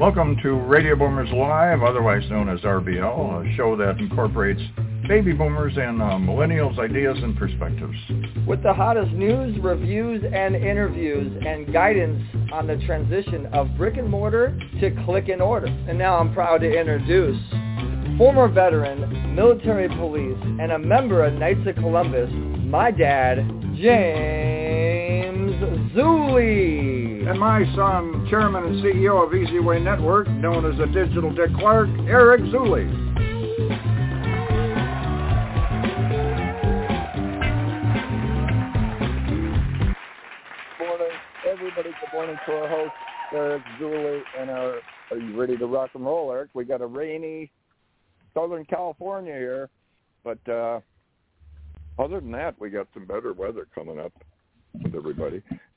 Welcome to Radio Boomers Live, otherwise known as RBL, a show that incorporates baby boomers and millennials' ideas and perspectives. With the hottest news, reviews, and interviews, and guidance on the transition of brick and mortar to click and order. And now I'm proud to introduce former veteran, military police, and a member of Knights of Columbus, my dad, James Zuley. And my son, chairman and CEO of Easy Way Network, known as the Digital Dick Clark, Eric Zuley. Good morning, everybody. Good morning to our host, Eric Zuley, and are you ready to rock and roll, Eric? We got a rainy Southern California here, but other than that, we got some better weather coming up with everybody.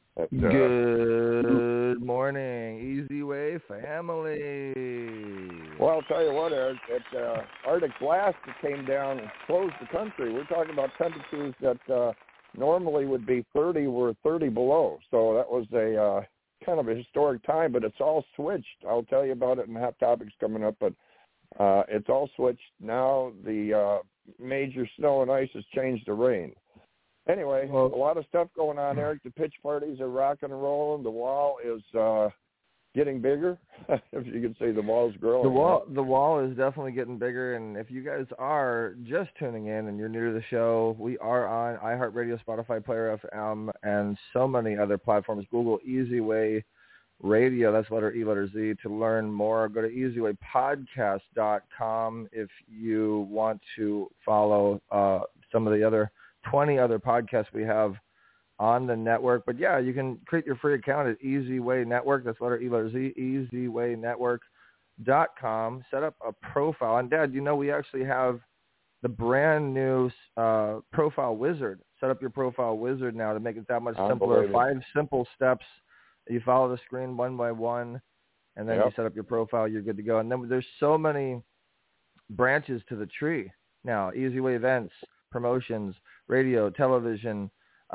Good morning, Easy Way family. Well, I'll tell you what, Eric, that Arctic blast that came down and closed the country. We're talking about temperatures that normally would be 30 were 30 below. So that was a kind of a historic time, but it's all switched. I'll tell you about it in Hot Topics coming up, but it's all switched. Now the major snow and ice has changed to rain. Anyway, a lot of stuff going on, Eric. The pitch parties are rocking and rolling. The wall is getting bigger. If you can see, the wall's growing. The wall is definitely getting bigger. And if you guys are just tuning in and you're new to the show, we are on iHeartRadio, Spotify, Player FM, and so many other platforms. Google Easy Way Radio. That's letter E, letter Z. To learn more, go to easywaypodcast.com if you want to follow some of the other 20 other podcasts we have on the network. But yeah, you can create your free account at Easy Way Network. That's letter E, letter Z, easywaynetwork.com. Set up a profile. And Dad, you know, we actually have the brand new profile wizard. Set up your profile wizard now to make it that much simpler. 5 simple steps. You follow the screen one by one, and then you set up your profile. You're good to go. And then there's so many branches to the tree now. Easy Way events, promotions, radio, television,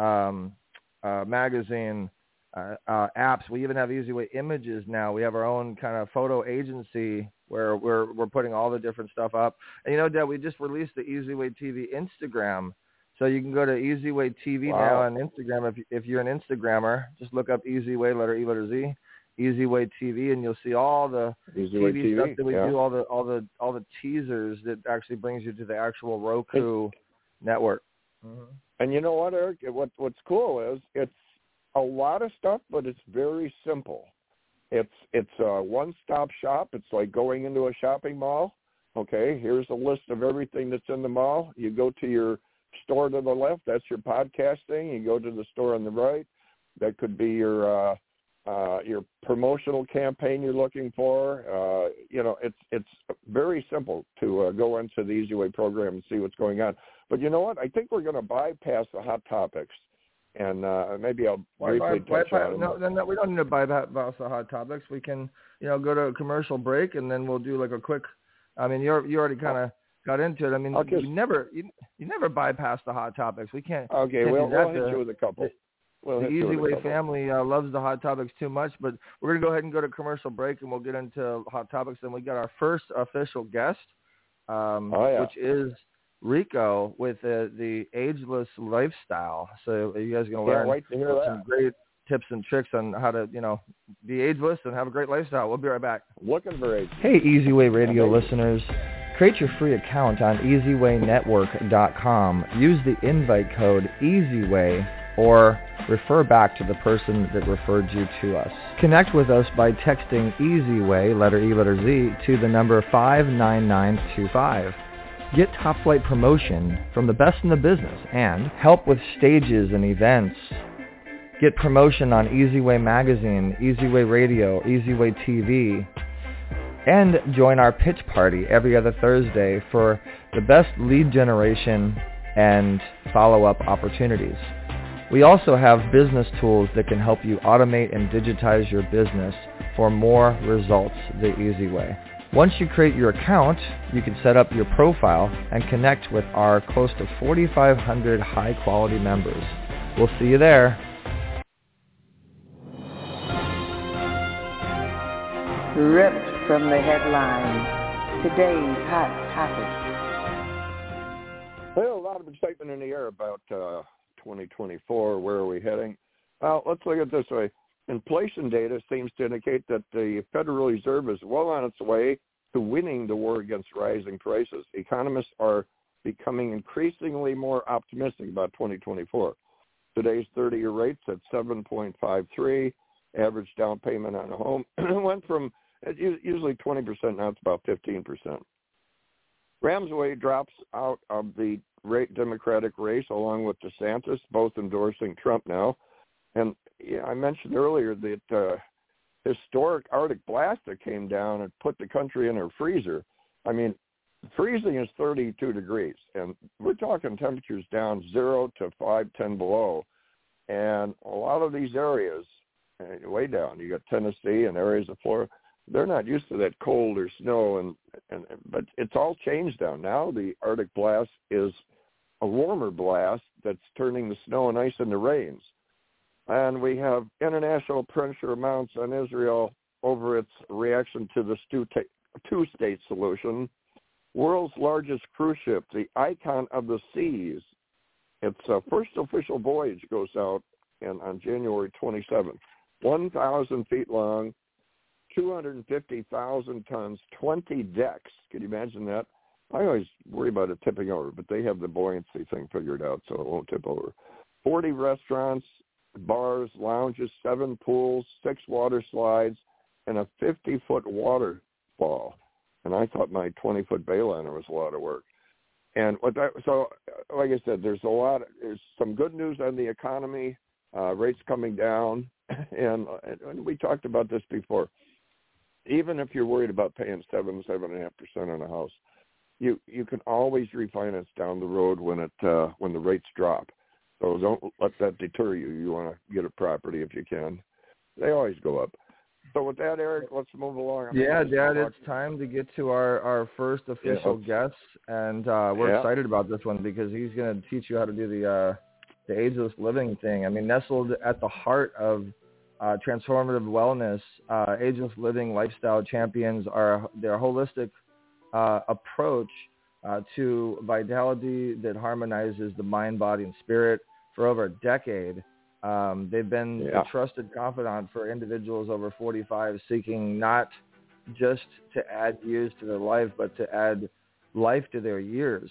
magazine, apps. We even have Easy Way Images now. We have our own kind of photo agency where we're putting all the different stuff up. And you know, Dad, we just released the Easy Way TV Instagram. So you can go to Easy Way TV now on Instagram. If you're an Instagrammer, just look up Easy Way, letter E, letter Z, Easy Way TV, and you'll see all the TV stuff that we do, all the teasers that actually brings you to the actual Roku network. Mm-hmm. And you know what, Eric? What's cool is it's a lot of stuff, but it's very simple. It's a one-stop shop. It's like going into a shopping mall. Okay, here's a list of everything that's in the mall. You go to your store to the left. That's your podcasting. You go to the store on the right. That could be your promotional campaign you're looking for. It's very simple to go into the Easy Way program and see what's going on. But you know what? I think we're going to bypass the Hot Topics, and maybe I'll briefly touch on it. No, we don't need to bypass the Hot Topics. We can, go to a commercial break, and then we'll do like a quick. I mean, you already kind of got into it. I mean, you never bypass the Hot Topics. We can't. Okay, we'll hit you with a couple. The Easy Way family loves the Hot Topics too much, but we're going to go ahead and go to commercial break, and we'll get into Hot Topics. Then we got our first official guest, which is Rico with the Ageless Lifestyle. So you guys are going to learn some great tips and tricks on how to, be ageless and have a great lifestyle. We'll be right back. Looking for it. Hey, Easy Way Radio listeners. Create your free account on easywaynetwork.com. Use the invite code EASYWAY or refer back to the person that referred you to us. Connect with us by texting EasyWay, letter E, letter Z, to the number 59925. Get top flight promotion from the best in the business and help with stages and events. Get promotion on Easy Way Magazine, Easy Way Radio, Easy Way TV. And join our pitch party every other Thursday for the best lead generation and follow-up opportunities. We also have business tools that can help you automate and digitize your business for more results the easy way. Once you create your account, you can set up your profile and connect with our close to 4,500 high-quality members. We'll see you there. ripped from the headlines. Today's hot topic. Well, a lot of excitement in the air about 2024. Where are we heading? Well, let's look at it this way. Inflation data seems to indicate that the Federal Reserve is well on its way to winning the war against rising prices. Economists are becoming increasingly more optimistic about 2024. Today's 30-year rate's at 7.53. Average down payment on a home went from usually 20%, now it's about 15%. Ramsey drops out of the Democratic race along with DeSantis, both endorsing Trump now. And I mentioned earlier that historic Arctic blast that came down and put the country in a freezer. I mean, freezing is 32 degrees, and we're talking temperatures down 0 to 5, 10 below. And a lot of these areas, way down, you got Tennessee and areas of Florida, they're not used to that cold or snow, but it's all changed down. Now the Arctic blast is a warmer blast that's turning the snow and ice into rains. And we have international pressure mounts on Israel over its reaction to the two-state solution. World's largest cruise ship, the Icon of the Seas, its first official voyage goes out on January 27th. 1,000 feet long, 250,000 tons, 20 decks. Can you imagine that? I always worry about it tipping over, but they have the buoyancy thing figured out so it won't tip over. 40 restaurants, bars, lounges, 7 pools, 6 water slides, and a 50-foot waterfall. And I thought my 20-foot Bayliner was a lot of work. And so, like I said, there's some good news on the economy, rates coming down, and we talked about this before. Even if you're worried about paying 7.5% on a house, you can always refinance down the road when the rates drop. So don't let that deter you. You want to get a property if you can. They always go up. So with that, Eric, let's move along. Yeah, Dad, it's time to get to our first official guest, and we're excited about this one because he's going to teach you how to do the ageless living thing. I mean, nestled at the heart of transformative wellness, ageless living lifestyle champions are their holistic approach to vitality that harmonizes the mind, body, and spirit for over a decade. They've been a trusted confidant for individuals over 45 seeking not just to add years to their life, but to add life to their years.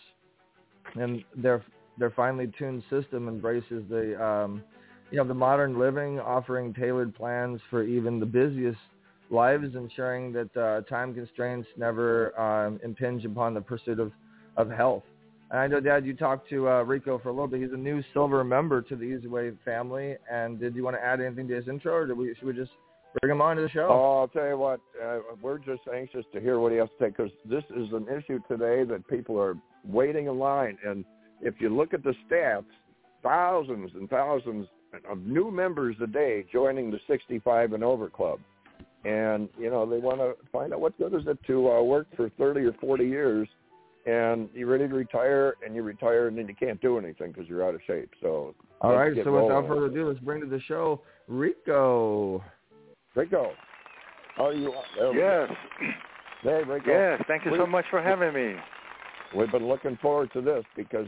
And their finely tuned system embraces the modern living, offering tailored plans for even the busiest lives, ensuring that time constraints never impinge upon the pursuit of health. And I know, Dad, you talked to Rico for a little bit. He's a new silver member to the Easy Way family. And did you want to add anything to his intro, or should we just bring him on to the show? Oh, I'll tell you what, we're just anxious to hear what he has to say, because this is an issue today that people are waiting in line. And if you look at the stats, thousands and thousands of new members a day joining the 65 and over club. And, they want to find out what good is it to work for 30 or 40 years, and you're ready to retire, and you retire, and then you can't do anything because you're out of shape. So, all right, so without further ado, let's bring to the show Rico. Rico, how are you? Yes. Hey, Rico. Yes, thank you so much for having me. We've been looking forward to this because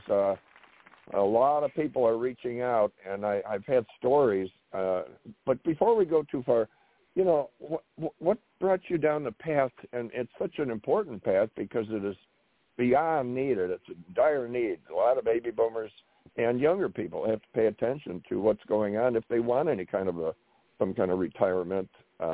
a lot of people are reaching out, and I've had stories. But before we go too far, what brought you down the path? And it's such an important path because it is beyond needed. It's a dire need. A lot of baby boomers and younger people have to pay attention to what's going on if they want any kind of some kind of retirement.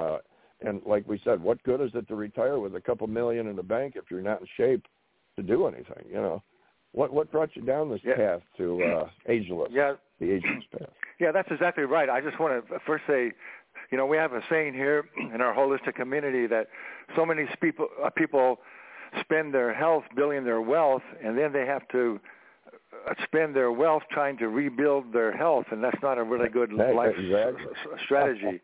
And like we said, what good is it to retire with a couple million in the bank if you're not in shape to do anything? What brought you down this path to ageless? Yeah, the ageless path. Yeah, that's exactly right. I just want to first say, we have a saying here in our holistic community that so many people spend their health building their wealth, and then they have to spend their wealth trying to rebuild their health, and that's not a really good life strategy.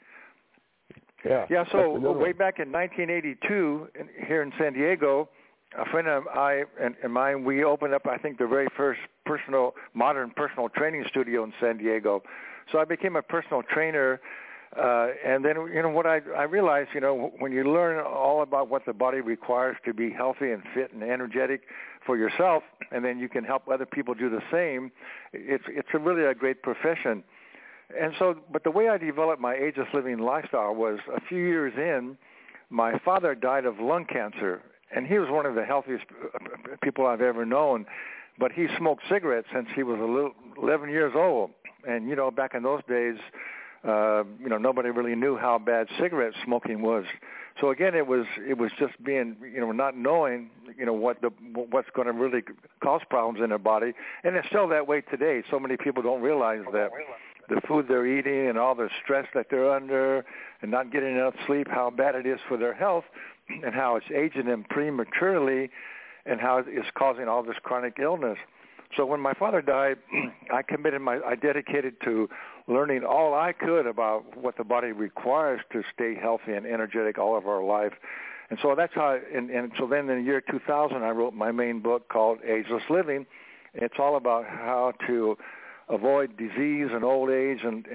Yeah. So way back in 1982, here in San Diego, a friend of mine, we opened up, I think, the very first modern personal training studio in San Diego. So I became a personal trainer And then, what I realized, when you learn all about what the body requires to be healthy and fit and energetic for yourself, and then you can help other people do the same, it's really a great profession. And so, but the way I developed my ageless living lifestyle was a few years in, my father died of lung cancer, and he was one of the healthiest people I've ever known, but he smoked cigarettes since he was 11 years old. And, back in those days, nobody really knew how bad cigarette smoking was. So again, it was just being, not knowing, what's going to really cause problems in their body. And it's still that way today. So many people don't realize that the food they're eating and all the stress that they're under and not getting enough sleep, how bad it is for their health and how it's aging them prematurely and how it's causing all this chronic illness. So when my father died, I dedicated to learning all I could about what the body requires to stay healthy and energetic all of our life. And so that's how, and so then in the year 2000, I wrote my main book called Ageless Living. It's all about how to avoid disease and old age and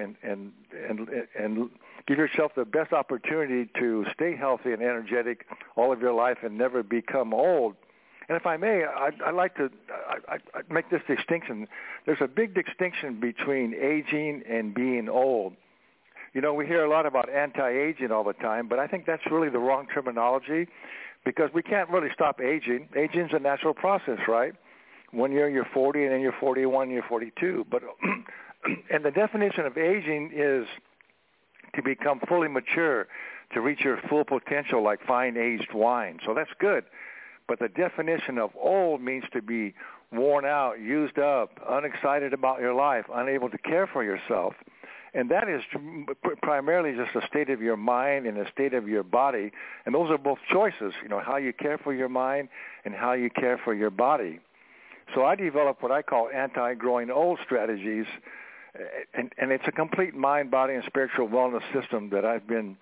give yourself the best opportunity to stay healthy and energetic all of your life and never become old. And if I may, I'd like to make this distinction. There's a big distinction between aging and being old. We hear a lot about anti-aging all the time, but I think that's really the wrong terminology because we can't really stop aging. Aging's a natural process, right? 1 year you're 40, and then you're 41, you're 42. But and the definition of aging is to become fully mature, to reach your full potential like fine aged wine. So that's good. But the definition of old means to be worn out, used up, unexcited about your life, unable to care for yourself. And that is primarily just a state of your mind and a state of your body. And those are both choices, how you care for your mind and how you care for your body. So I developed what I call anti-growing old strategies, and it's a complete mind, body, and spiritual wellness system that I've been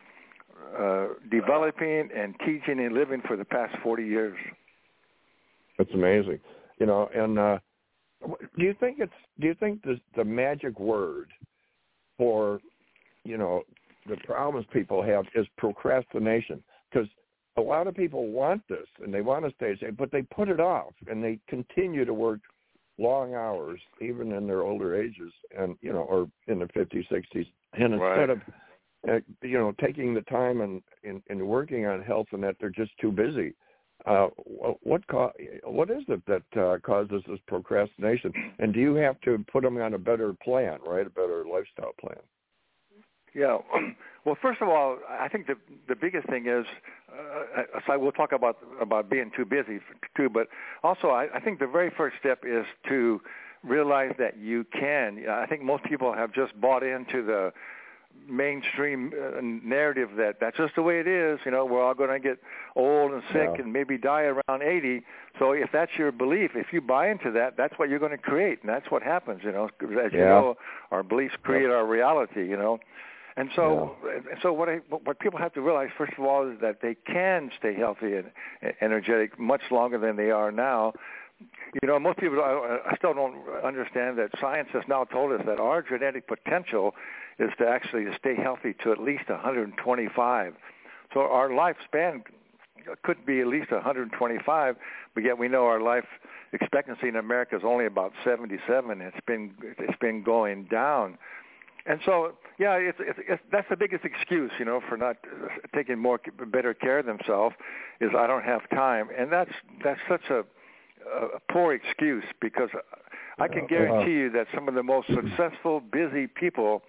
developing and teaching and living for the past 40 years. That's amazing. And do you think the magic word for, the problems people have is procrastination? Because a lot of people want this and they want to stay safe, but they put it off and they continue to work long hours, even in their older ages and, or in their 50s, 60s. And instead of, taking the time and working on health and that they're just too busy. What is it that causes this procrastination? And do you have to put them on a better plan, right? A better lifestyle plan? Yeah. Well, first of all, I think the biggest thing is, so we'll talk about being too busy too, but also I think the very first step is to realize that you can. I think most people have just bought into the mainstream narrative that's just the way it is. We're all going to get old and sick and maybe die around 80. So if that's your belief, if you buy into that, that's what you're going to create, and that's what happens. As you know, our beliefs create our reality. And so, what people have to realize, first of all, is that they can stay healthy and energetic much longer than they are now. Most people, I still don't understand that science has now told us that our genetic potential is to actually stay healthy to at least 125. So our lifespan could be at least 125, but yet we know our life expectancy in America is only about 77. It's been going down. And so, that's the biggest excuse, for not taking better care of themselves is I don't have time. And that's such a poor excuse, because I can guarantee you that some of the most successful, busy people,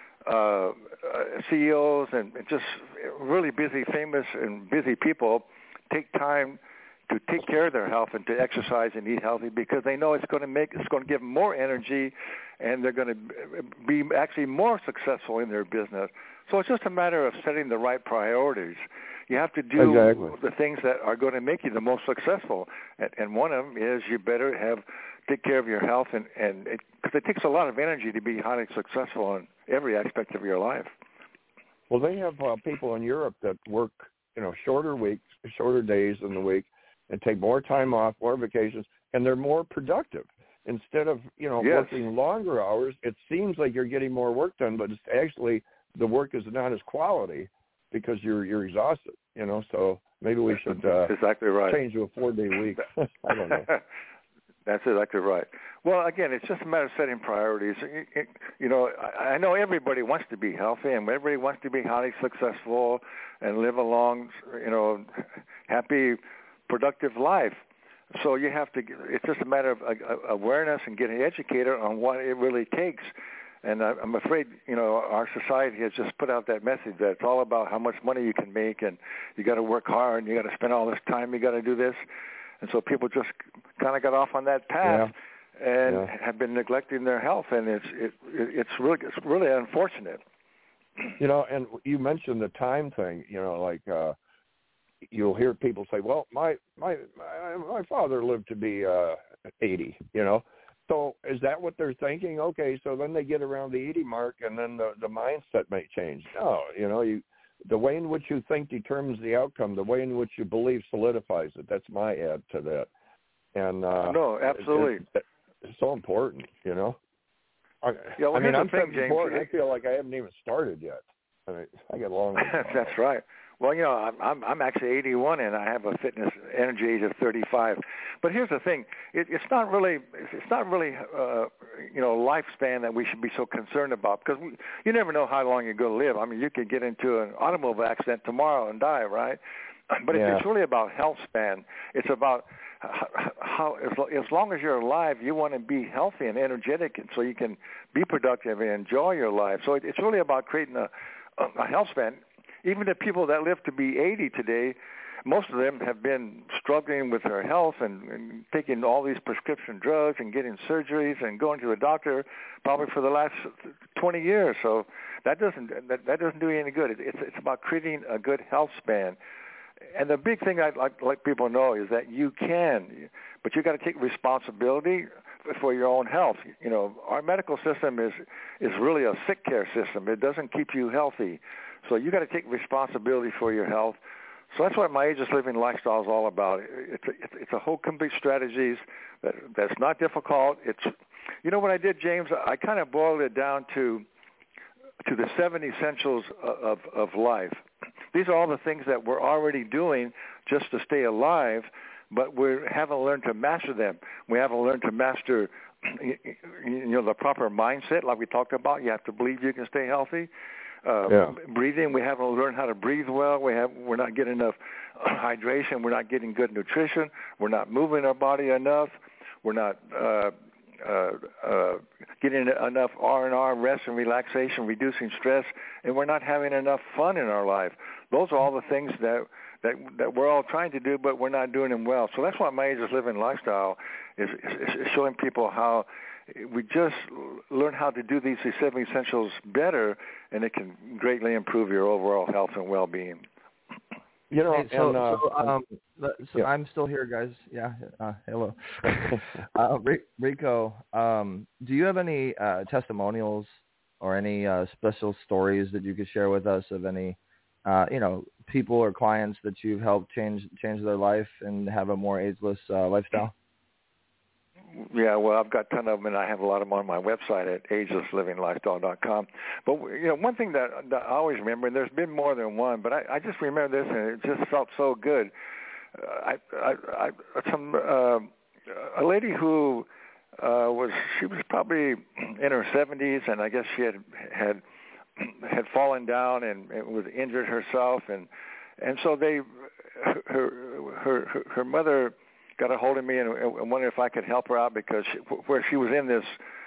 CEOs and just really busy, famous and busy people take time to take care of their health and to exercise and eat healthy, because they know it's going to give them more energy, and they're going to be actually more successful in their business. So it's just a matter of setting the right priorities. You have to do the things that are going to make you the most successful, and one of them is you better take care of your health, and because it takes a lot of energy to be highly successful in every aspect of your life. Well, they have people in Europe that work, shorter weeks, shorter days in the week, and take more time off, more vacations, and they're more productive. Instead of, working longer hours, it seems like you're getting more work done, but it's actually the work is not as quality because you're exhausted, so maybe we should exactly right. change to a 4-day week. I don't know. That's exactly right. Well, again, it's just a matter of setting priorities. I know everybody wants to be healthy, and everybody wants to be highly successful and live a long, happy, productive life. So you have to. It's just a matter of awareness and getting educated on what it really takes. And I'm afraid, our society has just put out that message that it's all about how much money you can make, and you got to work hard, and you got to spend all this time, you got to do this. And so people just kind of got off on that path and have been neglecting their health, and it's really unfortunate. And you mentioned the time thing. You'll hear people say, "Well, my father lived to be 80." So is that what they're thinking? Okay, so then they get around the 80 mark, and then the mindset may change. No, the way in which you think determines the outcome. The way in which you believe solidifies it. That's my add to that. And no, absolutely, it's so important. Yeah, well, I'm thing, James. I feel like I haven't even started yet. I get along. That's right. Well, I'm actually 81, and I have a fitness energy age of 35. But here's the thing: it's not really lifespan that we should be so concerned about, because you never know how long you're going to live. I mean, you could get into an automobile accident tomorrow and die, right? But it's really about health span. It's about how as long as you're alive, you want to be healthy and energetic, and so you can be productive and enjoy your life. So it's really about creating a health span. Even the people that live to be 80 today, most of them have been struggling with their health and taking all these prescription drugs and getting surgeries and going to the doctor probably for the last 20 years. So that doesn't do you any good. It's about creating a good health span. And the big thing I'd like people to know is that you can, but you got to take responsibility for your own health. Our medical system is really a sick care system. It doesn't keep you healthy. So you got to take responsibility for your health. So that's what my Ageless Living Lifestyle is all about. It's a whole complete strategies that's not difficult. What I did, James? I kind of boiled it down to the 7 essentials of life. These are all the things that we're already doing just to stay alive, but we haven't learned to master them. We haven't learned to master, the proper mindset, like we talked about. You have to believe you can stay healthy. Breathing, we haven't learned how to breathe well. We're not getting enough hydration. We're not getting good nutrition. We're not moving our body enough. We're not getting enough R&R, rest and relaxation, reducing stress, and we're not having enough fun in our life. Those are all the things that we're all trying to do, but we're not doing them well. So that's why my Ageless Living Lifestyle is showing people how we just learn how to do these 7 essentials better, and it can greatly improve your overall health and well-being. I'm still here, guys. Yeah. Hello. Rico, do you have any testimonials or any special stories that you could share with us of any, people or clients that you've helped change their life and have a more ageless lifestyle? Yeah, well, I've got a ton of them, and I have a lot of them on my website at agelesslivinglifestyle.com. But, one thing that I always remember, and there's been more than one, but I just remember this, and it just felt so good. A lady who she was probably in her 70s, and I guess she had fallen down and was injured herself, and so her mother got a hold of me and wondered if I could help her out, because where she was in this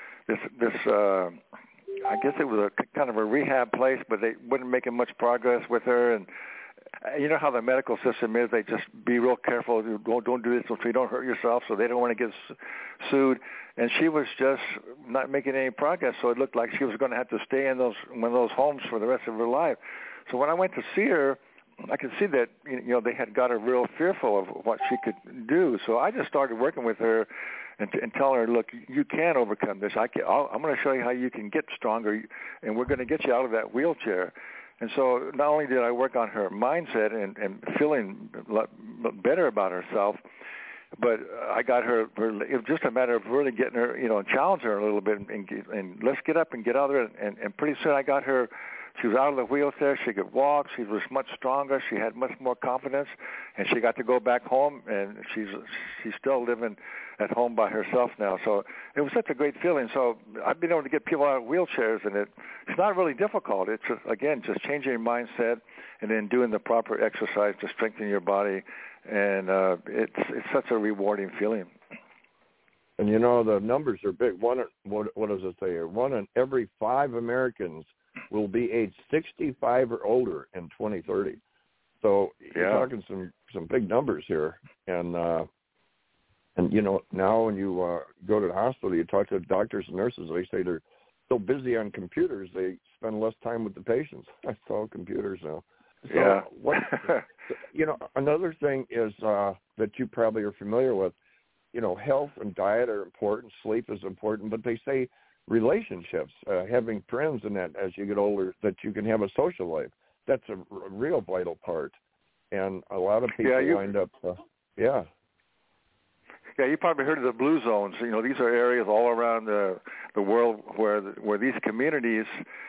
I guess it was a kind of a rehab place, but they wasn't making much progress with her. And you know how the medical system is; they just be real careful. Don't do this so you don't hurt yourself. So they don't want to get sued. And she was just not making any progress. So it looked like she was going to have to stay in one of those homes for the rest of her life. So when I went to see her, I could see that they had got her real fearful of what she could do. So I just started working with her and telling her, look, you can overcome this. I'm going to show you how you can get stronger, and we're going to get you out of that wheelchair. And so not only did I work on her mindset and feeling better about herself, but I got her. It was just a matter of really getting her, and challenge her a little bit, and let's get up and get out there. And pretty soon I got her She was out of the wheelchair. She could walk. She was much stronger. She had much more confidence, and she got to go back home, and she's still living at home by herself now. So it was such a great feeling. So I've been able to get people out of wheelchairs, and it's not really difficult. It's, again, just changing your mindset and then doing the proper exercise to strengthen your body, and it's such a rewarding feeling. And, you know, the numbers are big. What does it say here? 1 in every 5 Americans will be age 65 or older in 2030. So you're talking some big numbers here. And you know, now when you go to the hospital, you talk to doctors and nurses, they say they're so busy on computers, they spend less time with the patients. That's all computers now. So you know, another thing is that you probably are familiar with, you know, health and diet are important, sleep is important, but they say relationships, having friends and that as you get older, that you can have a social life. That's a real vital part. And a lot of people wind up, Yeah, you probably heard of the blue zones. You know, these are areas all around the world where these communities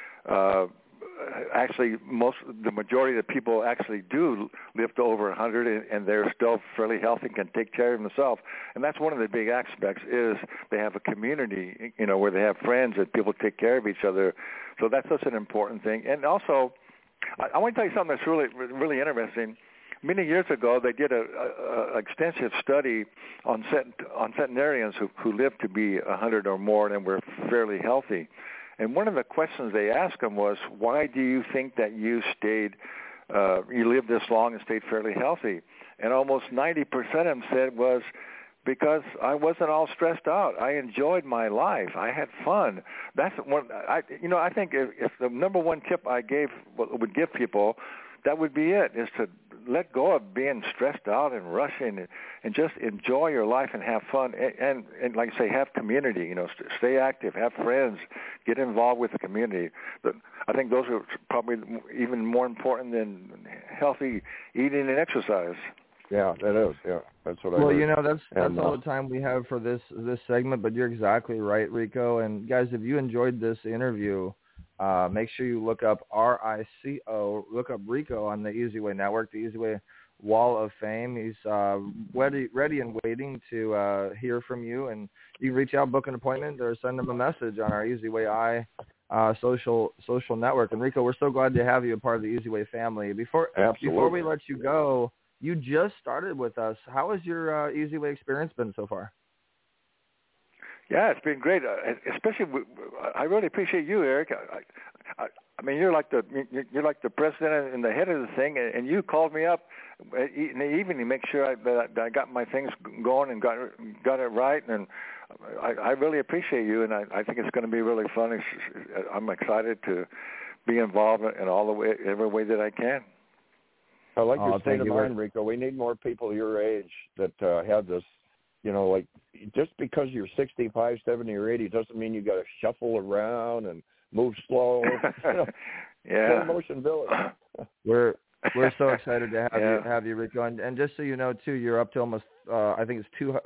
actually the majority of the people actually do live to over 100, and they're still fairly healthy and can take care of themselves. And that's one of the big aspects is they have a community, you know, where they have friends and people take care of each other. So that's such an important thing. And also, I want to tell you something that's really, really interesting. Many years ago, they did an extensive study on centenarians who lived to be 100 or more and were fairly healthy. And one of the questions they asked them was, why do you think that you lived this long and stayed fairly healthy? And almost 90% of them said was because I wasn't all stressed out. I enjoyed my life. I had fun. That's one. I think if the number one tip I would give people, that would be it, is to let go of being stressed out and rushing and just enjoy your life and have fun. And like I say, have community, you know, stay active, have friends, get involved with the community. But I think those are probably even more important than healthy eating and exercise. Yeah, that is. Yeah, that's what I heard. Well, you know, that's all the time we have for this segment, but you're exactly right, Rico. And guys, if you enjoyed this interview, make sure you look up RICO, look up Rico on the Easy Way Network, the Easy Way Wall of Fame. He's ready and waiting to hear from you, and you can reach out, book an appointment, or send him a message on our Easy Way social network. And Rico, we're so glad to have you a part of the Easy Way family. Before we let you go, you just started with us. How has your Easy Way experience been so far? Yeah, it's been great. Especially, I really appreciate you, Eric. I mean, you're like the president and the head of the thing, and you called me up in the evening to make sure that I got my things going and got it right. And I really appreciate you, and I think it's going to be really fun. I'm excited to be involved in every way that I can. I like your state of mind, Rico. We need more people your age that have this. You know, like, just because you're 65, 70, or 80 doesn't mean you got to shuffle around and move slow. You know, yeah. Motionability. We're so excited to have you, Rico. And just so you know, too, you're up to almost I think it's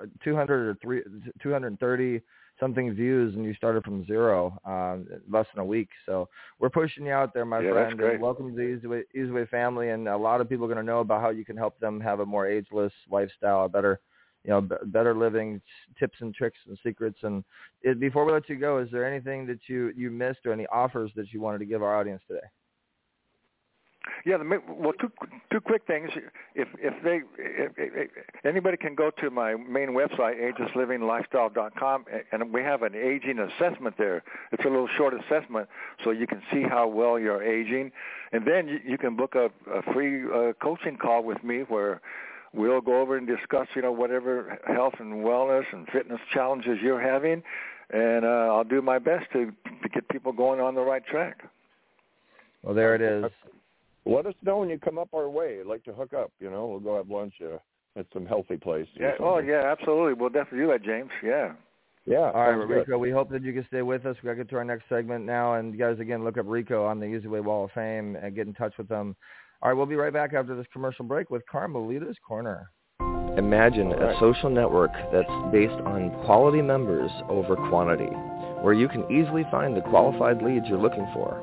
230 something views, and you started from zero less than a week. So we're pushing you out there, my friend. That's great. And welcome to the Easy Way family. And a lot of people are going to know about how you can help them have a more ageless lifestyle, a better living, tips and tricks and secrets. And before we let you go, is there anything that you missed or any offers that you wanted to give our audience today? Yeah, two quick things. If anybody can go to my main website, agelesslivinglifestyle.com, and we have an aging assessment there. It's a little short assessment, so you can see how well you're aging, and then you can book a free coaching call with me where we'll go over and discuss, whatever health and wellness and fitness challenges you're having, and I'll do my best to get people going on the right track. Well, there it is. Let us know when you come up our way. I'd like to hook up. We'll go have lunch at some healthy place. Yeah. Oh, yeah, absolutely. We'll definitely do that, James. Yeah. Yeah. All right, Rico, we hope that you can stay with us. We've got to get to our next segment now. And you guys, again, look up Rico on the Easy Way Wall of Fame and get in touch with them. All right, we'll be right back after this commercial break with Carmelita's Corner. Imagine a social network that's based on quality members over quantity, where you can easily find the qualified leads you're looking for.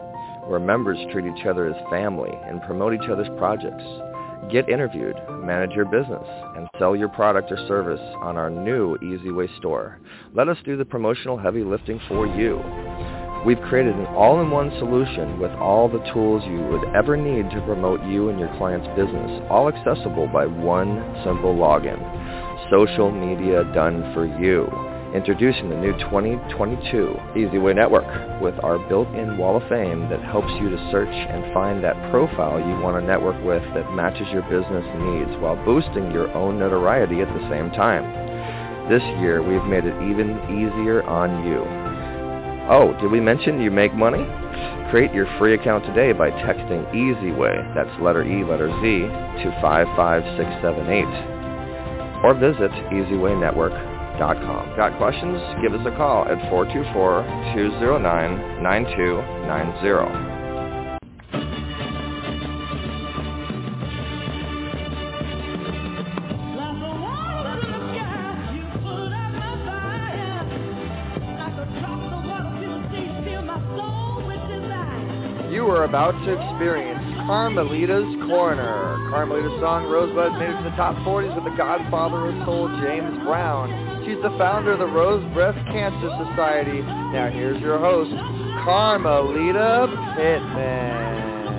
where members treat each other as family and promote each other's projects. Get interviewed, manage your business, and sell your product or service on our new Easy Way store. Let us do the promotional heavy lifting for you. We've created an all-in-one solution with all the tools you would ever need to promote you and your client's business, all accessible by one simple login. Social media done for you. Introducing the new 2022 Easy Way Network with our built-in wall of fame that helps you to search and find that profile you want to network with that matches your business needs while boosting your own notoriety at the same time. This year, we've made it even easier on you. Oh, did we mention you make money? Create your free account today by texting EasyWay, that's letter E, letter Z, to 55678. Or visit EasyWayNetwork.com. Got questions? Give us a call at 424-209-9290. You are about to experience Carmelita's Corner. Carmelita's song Rosebud made it to the top 40s with the Godfather of Soul, James Brown. She's the founder of the Rose Breast Cancer Society. Now here's your host, Carmelita Pittman.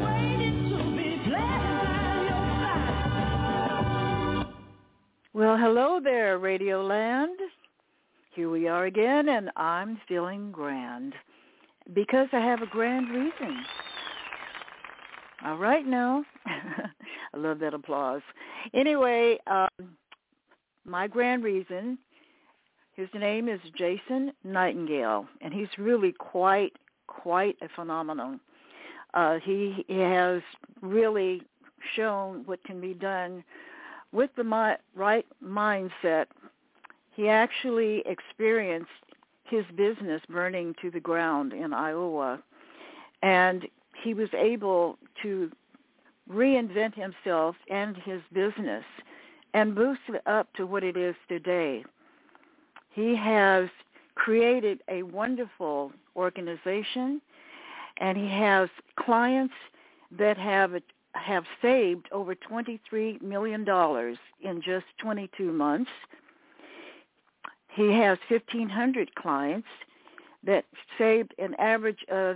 Well, hello there, Radio Land. Here we are again, and I'm feeling grand. Because I have a grand reason. All right now. I love that applause. Anyway, my grand reason, his name is Jason Nightingale, and he's really quite a phenomenon. He has really shown what can be done with the right mindset. He actually experienced his business burning to the ground in Iowa, and he was able to reinvent himself and his business and boost it up to what it is today. He has created a wonderful organization, and he has clients that have saved over $23 million in just 22 months. He has 1,500 clients that saved an average of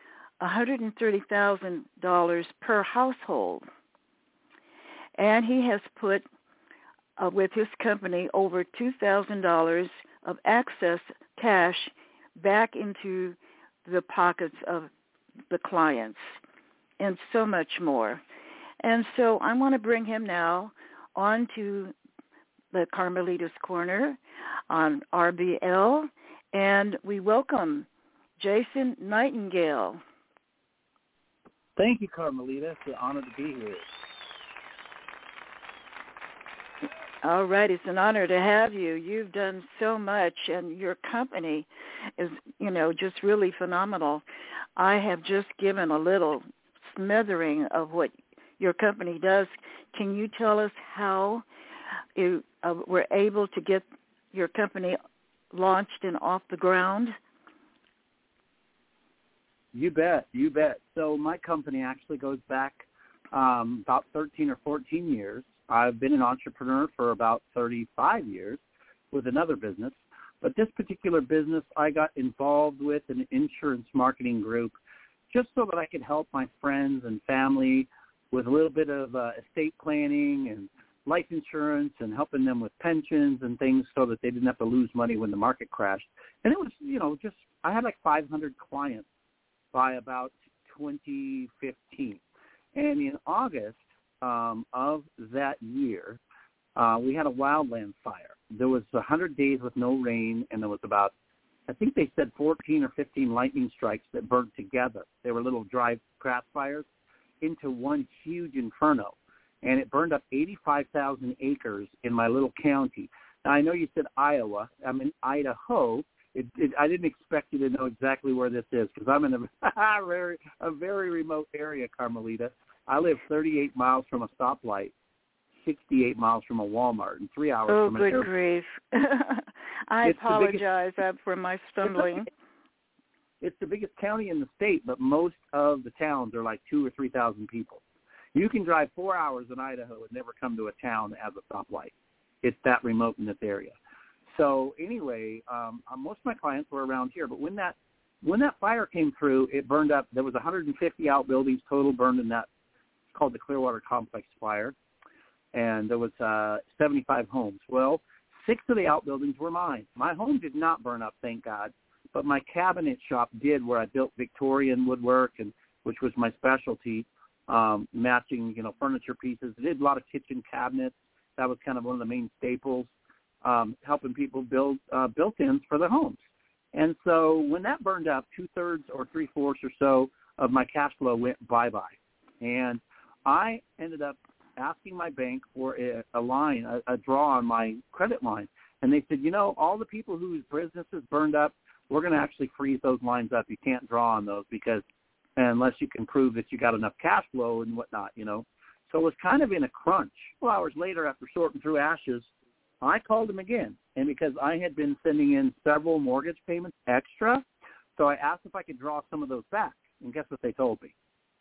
$130,000 per household. And he has put, with his company, over $2,000 of excess cash back into the pockets of the clients and so much more. And so I want to bring him now on to the Carmelita's Corner on RBL, and we welcome Jason Nightingale. Thank you, Carmelita. It's an honor to be here. All right, it's an honor to have you. You've done so much, and your company is, just really phenomenal. I have just given a little smattering of what your company does. Can you tell us how you were able to get your company launched and off the ground? You bet. So my company actually goes back about 13 or 14 years. I've been an entrepreneur for about 35 years with another business. But this particular business, I got involved with an insurance marketing group just so that I could help my friends and family with a little bit of estate planning and life insurance and helping them with pensions and things so that they didn't have to lose money when the market crashed. And it was, I had like 500 clients by about 2015. And in August of that year, we had a wildland fire. There was 100 days with no rain, and there was about, I think they said 14 or 15 lightning strikes that burned together. They were little dry craft fires into one huge inferno. And it burned up 85,000 acres in my little county. Now, I know you said Iowa. I'm in Idaho. I didn't expect you to know exactly where this is because I'm in a very remote area, Carmelita. I live 38 miles from a stoplight, 68 miles from a Walmart, and 3 hours from an airport. Oh, good grief. I apologize for my stumbling. It's the biggest county in the state, but most of the towns are like 2,000 or 3,000 people. You can drive 4 hours in Idaho and never come to a town that has a stoplight. It's that remote in this area. So anyway, most of my clients were around here. But when that fire came through, it burned up. There was 150 outbuildings total burned in that. It's called the Clearwater Complex fire. And there was 75 homes. Well, 6 of the outbuildings were mine. My home did not burn up, thank God. But my cabinet shop did, where I built Victorian woodwork, and which was my specialty, matching, furniture pieces. I did a lot of kitchen cabinets. That was kind of one of the main staples, helping people build built-ins for their homes. And so when that burned up, 2/3 or 3/4 or so of my cash flow went bye-bye. And I ended up asking my bank for a line, a draw on my credit line. And they said, all the people whose businesses burned up, we're going to actually freeze those lines up. You can't draw on those because unless you can prove that you got enough cash flow and whatnot, So it was kind of in a crunch. 2 hours later, after sorting through ashes, I called them again. And because I had been sending in several mortgage payments extra, so I asked if I could draw some of those back. And guess what they told me?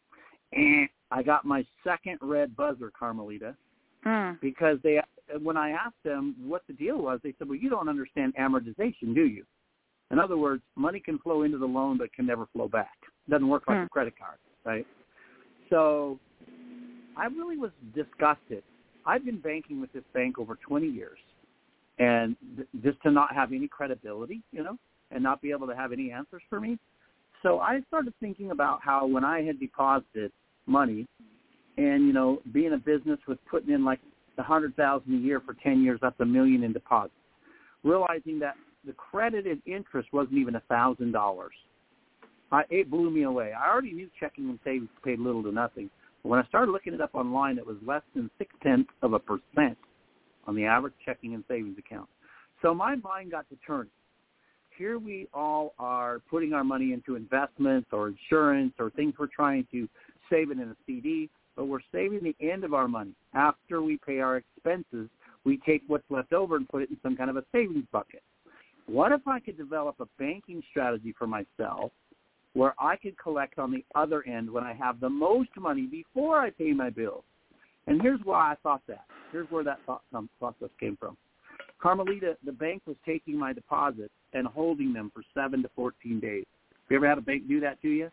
I got my second red buzzer, Carmelita, because when I asked them what the deal was, they said, well, you don't understand amortization, do you? In other words, money can flow into the loan but can never flow back. It doesn't work like a credit card, right? So I really was disgusted. I've been banking with this bank over 20 years, and just to not have any credibility, and not be able to have any answers for me. So I started thinking about how when I had deposited money and, being a business with putting in like $100,000 a year for 10 years, that's $1 million in deposits, realizing that the credited interest wasn't even $1,000. It blew me away. I already knew checking and savings paid little to nothing. But when I started looking it up online, it was less than 0.6% on the average checking and savings account. So my mind got to turn. Here we all are putting our money into investments or insurance or things we're trying to save it in a CD, but we're saving the end of our money. After we pay our expenses, we take what's left over and put it in some kind of a savings bucket. What if I could develop a banking strategy for myself where I could collect on the other end when I have the most money before I pay my bills? And here's why I thought that. Here's where that thought process came from. Carmelita, the bank was taking my deposits and holding them for 7 to 14 days. Have you ever had a bank do that to you?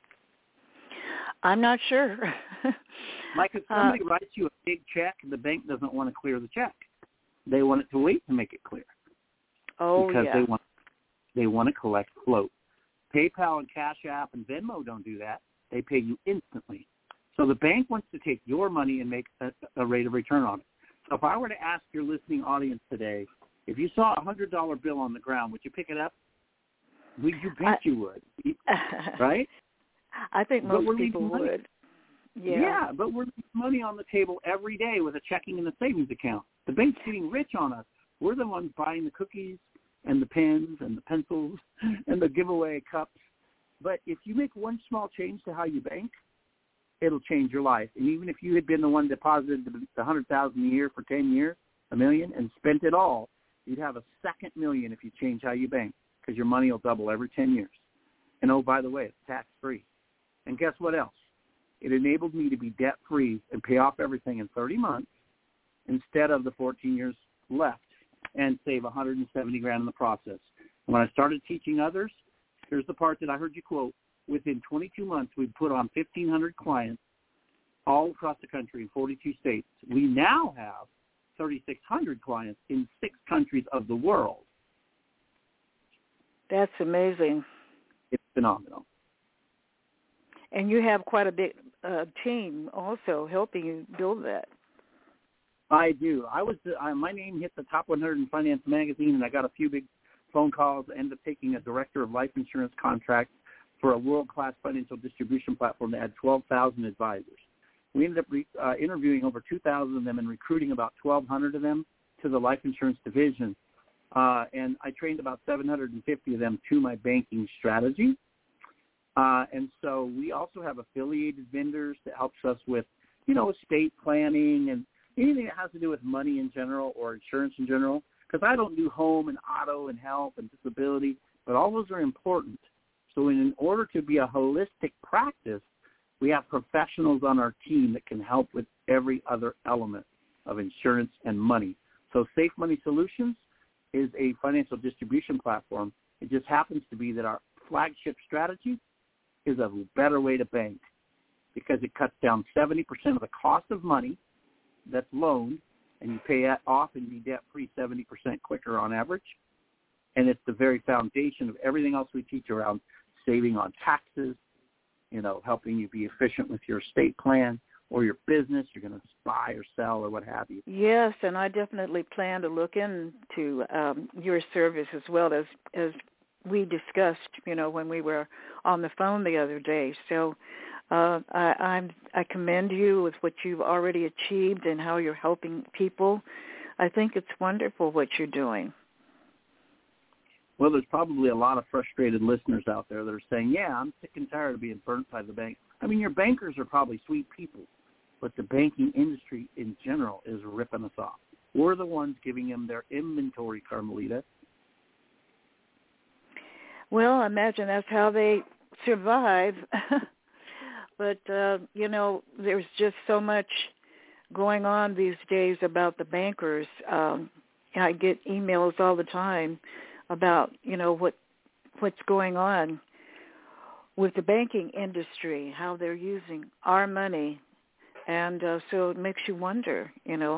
I'm not sure. Like if somebody writes you a big check, the bank doesn't want to clear the check. They want it to wait to make it clear. Oh, because yeah. they want to collect float. PayPal and Cash App and Venmo don't do that. They pay you instantly. So the bank wants to take your money and make a rate of return on it. So if I were to ask your listening audience today, if you saw a $100 bill on the ground, would you pick it up? You bet you would, right? I think most people would. Yeah, but we're leaving money on the table every day with a checking and a savings account. The bank's getting rich on us. We're the ones buying the cookies and the pens and the pencils and the giveaway cups. But if you make one small change to how you bank, it'll change your life. And even if you had been the one deposited the $100,000 a year for 10 years, $1 million, and spent it all, you'd have a second $1 million if you change how you bank, because your money will double every 10 years. And oh, by the way, it's tax-free. And guess what else? It enabled me to be debt-free and pay off everything in 30 months instead of the 14 years left, and save $170,000 in the process. And when I started teaching others, here's the part that I heard you quote. Within 22 months, we put on 1,500 clients all across the country in 42 states. We now have 3,600 clients in 6 countries of the world. That's amazing. It's phenomenal. And you have quite a big team also helping you build that. I do. My name hit the top 100 in Finance magazine, and I got a few big phone calls. I ended up taking a director of life insurance contract for a world-class financial distribution platform that had 12,000 advisors. We ended up interviewing over 2,000 of them and recruiting about 1,200 of them to the life insurance division. And I trained about 750 of them to my banking strategy. And so we also have affiliated vendors that helps us with, estate planning and anything that has to do with money in general or insurance in general, because I don't do home and auto and health and disability, but all those are important. So in order to be a holistic practice, we have professionals on our team that can help with every other element of insurance and money. So Safe Money Solutions is a financial distribution platform. It just happens to be that our flagship strategy is a better way to bank because it cuts down 70% of the cost of money that's loaned, and you pay that off and be debt-free 70% quicker on average. And it's the very foundation of everything else we teach around saving on taxes, helping you be efficient with your estate plan or your business you're going to buy or sell or what have you. Yes, and I definitely plan to look into your service as well as we discussed, when we were on the phone the other day. So I commend you with what you've already achieved and how you're helping people. I think it's wonderful what you're doing. Well, there's probably a lot of frustrated listeners out there that are saying, yeah, I'm sick and tired of being burnt by the bank. I mean, your bankers are probably sweet people, but the banking industry in general is ripping us off. We're the ones giving them their inventory, Carmelita. Well, I imagine that's how they survive. But, there's just so much going on these days about the bankers. I get emails all the time about, what's going on with the banking industry, how they're using our money. And so it makes you wonder,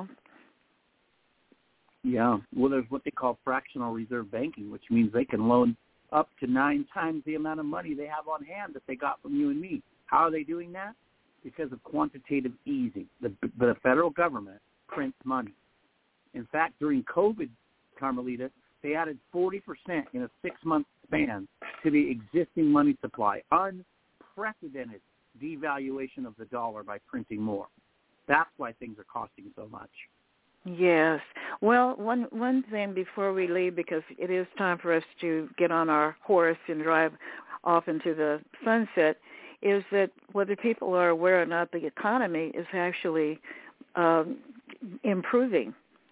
Yeah. Well, there's what they call fractional reserve banking, which means they can loan up to 9 times the amount of money they have on hand that they got from you and me. How are they doing that? Because of quantitative easing. The federal government prints money. In fact, during COVID, Carmelita, they added 40% in a 6-month span to the existing money supply. Unprecedented devaluation of the dollar by printing more. That's why things are costing so much. Yes. Well, one thing before we leave, because it is time for us to get on our horse and drive off into the sunset, is that whether people are aware or not, the economy is actually improving.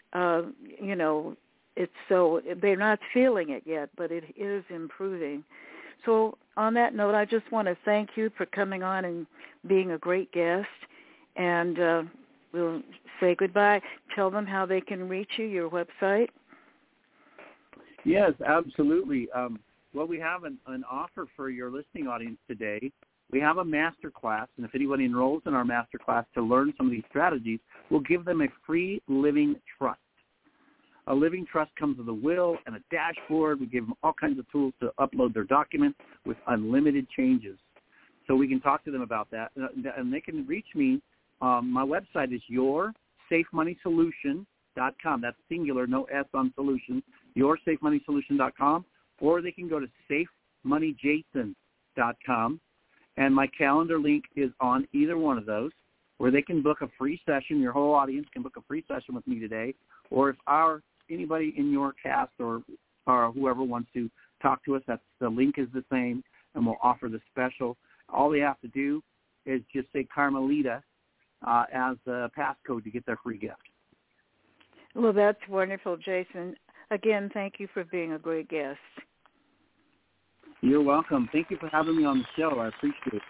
It's so they're not feeling it yet, but it is improving. So on that note, I just want to thank you for coming on and being a great guest, and we'll say goodbye. Tell them how they can reach you, your website. Yes, absolutely. Well, we have an offer for your listening audience today. We have a master class, and if anybody enrolls in our master class to learn some of these strategies, we'll give them a free living trust. A living trust comes with a will and a dashboard. We give them all kinds of tools to upload their documents with unlimited changes. So we can talk to them about that. And they can reach me. My website is yoursafemoneysolution.com. That's singular, no S on solution. Yoursafemoneysolution.com. Or they can go to safemoneyjason.com. And my calendar link is on either one of those, where they can book a free session. Your whole audience can book a free session with me today. Or if anybody in your cast or whoever wants to talk to us, the link is the same, and we'll offer the special. All they have to do is just say Carmelita as the passcode to get their free gift. Well, that's wonderful, Jason. Again, thank you for being a great guest. You're welcome. Thank you for having me on the show. I appreciate it.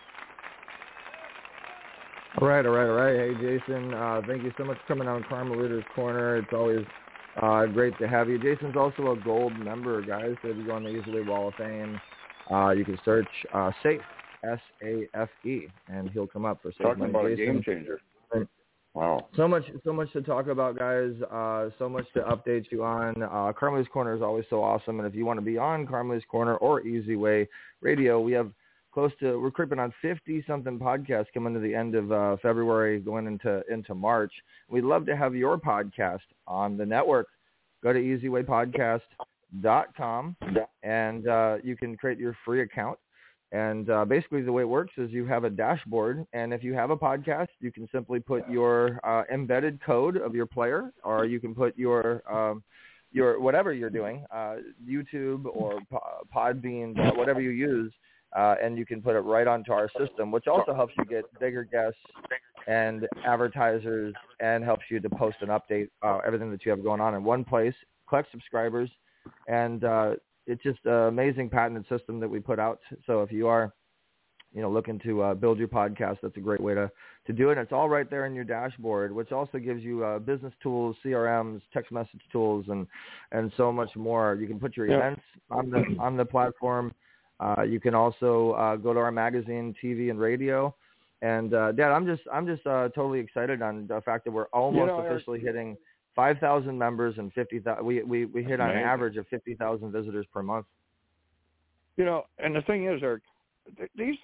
All right. Hey, Jason, thank you so much for coming on Carmelita's Corner. It's always great to have you. Jason's also a gold member, guys. So if you go on the Easy Way Wall of Fame, you can search SAFE, S-A-F-E, and he'll come up for Safe Talking Money about Jason. a game changer. Wow. So much to talk about, guys. So much to update you on. Carmelita's Corner is always so awesome. And if you want to be on Carmelita's Corner or Easy Way Radio, we're creeping on 50-something podcasts coming to the end of February, going into March. We'd love to have your podcast on the network. Go to easywaypodcast.com, and you can create your free account. And basically the way it works is you have a dashboard, and if you have a podcast, you can simply put your embedded code of your player, or you can put your whatever you're doing, YouTube or Podbean, whatever you use, and you can put it right onto our system, which also helps you get bigger guests and advertisers, and helps you to post and update everything that you have going on in one place, collect subscribers, and it's just an amazing patented system that we put out. So if you are, looking to build your podcast, that's a great way to do it. And it's all right there in your dashboard, which also gives you business tools, CRMs, text message tools, and so much more. You can put your events on the platform. You can also go to our magazine, TV, and radio. And Dad, I'm just totally excited on the fact that we're almost officially hitting 5,000 members and 50,000. We hit on an average of 50,000 visitors per month. And the thing is, Eric, these,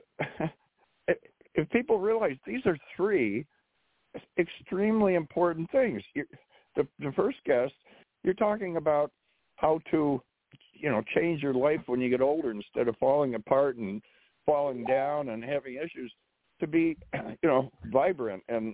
if people realize these are three extremely important things. The first guest, you're talking about how to, change your life when you get older instead of falling apart and falling down and having issues, to be, vibrant and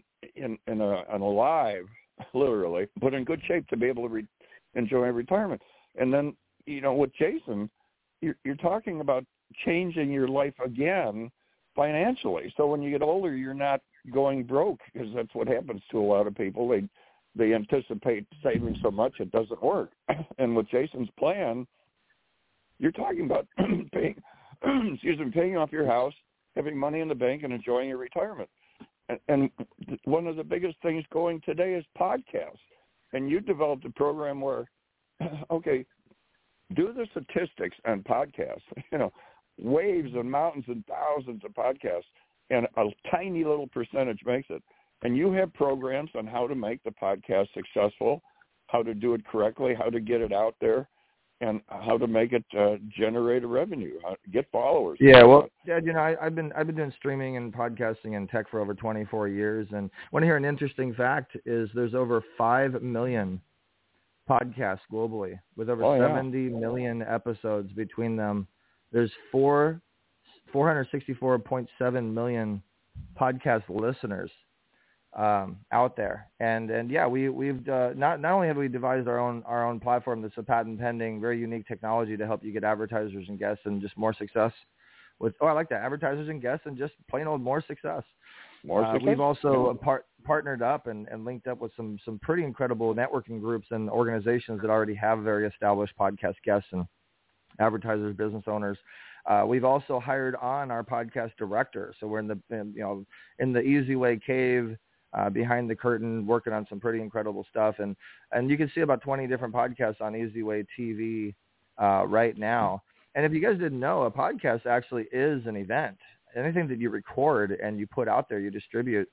alive, literally, but in good shape to be able to enjoy retirement. And then, with Jason, you're talking about changing your life again financially. So when you get older, you're not going broke, because that's what happens to a lot of people. They anticipate saving so much it doesn't work. And with Jason's plan, you're talking about paying off your house, having money in the bank, and enjoying your retirement. And one of the biggest things going today is podcasts. And you developed a program where, okay, do the statistics on podcasts, waves and mountains and thousands of podcasts, and a tiny little percentage makes it. And you have programs on how to make the podcast successful, how to do it correctly, how to get it out there, and how to make it generate a revenue, how to get followers. Yeah, well, Dad, I've been doing streaming and podcasting and tech for over 24 years, and want to hear an interesting fact is there's over 5 million podcasts globally with over 70 million episodes between them. There's 464.7 million podcast listeners out there, and we've not only have we devised our own platform that's a patent pending, very unique technology to help you get advertisers and guests and just more success with. I like that, advertisers and guests and just plain old more success. We've also partnered up and linked up with some pretty incredible networking groups and organizations that already have very established podcast guests and advertisers, business owners. We've also hired on our podcast director, so we're in the Easy Way cave behind the curtain, working on some pretty incredible stuff, and you can see about 20 different podcasts on Easy Way TV right now. And if you guys didn't know, a podcast actually is an event. Anything that you record and you put out there, you distribute.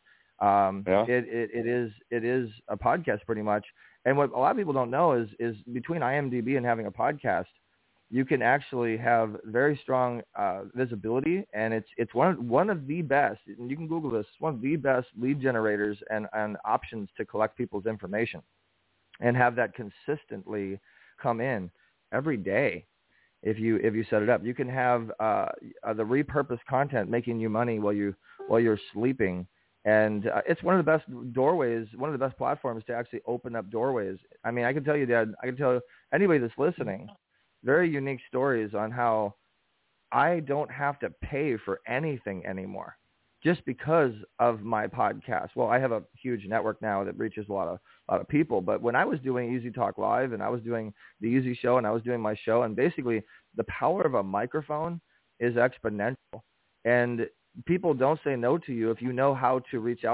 It is a podcast pretty much. And what a lot of people don't know is between IMDb and having a podcast, you can actually have very strong visibility, and it's one of the best. And you can Google this. One of the best lead generators and options to collect people's information, and have that consistently come in every day. If you set it up, you can have the repurposed content making you money while you're sleeping, and it's one of the best doorways, one of the best platforms to actually open up doorways. I mean, I can tell you, Dad, I can tell anybody that's listening, very unique stories on how I don't have to pay for anything anymore just because of my podcast. Well, I have a huge network now that reaches a lot of people, but when I was doing Easy Talk Live and I was doing the Easy Show and I was doing my show, and basically the power of a microphone is exponential, and people don't say no to you if you know how to reach out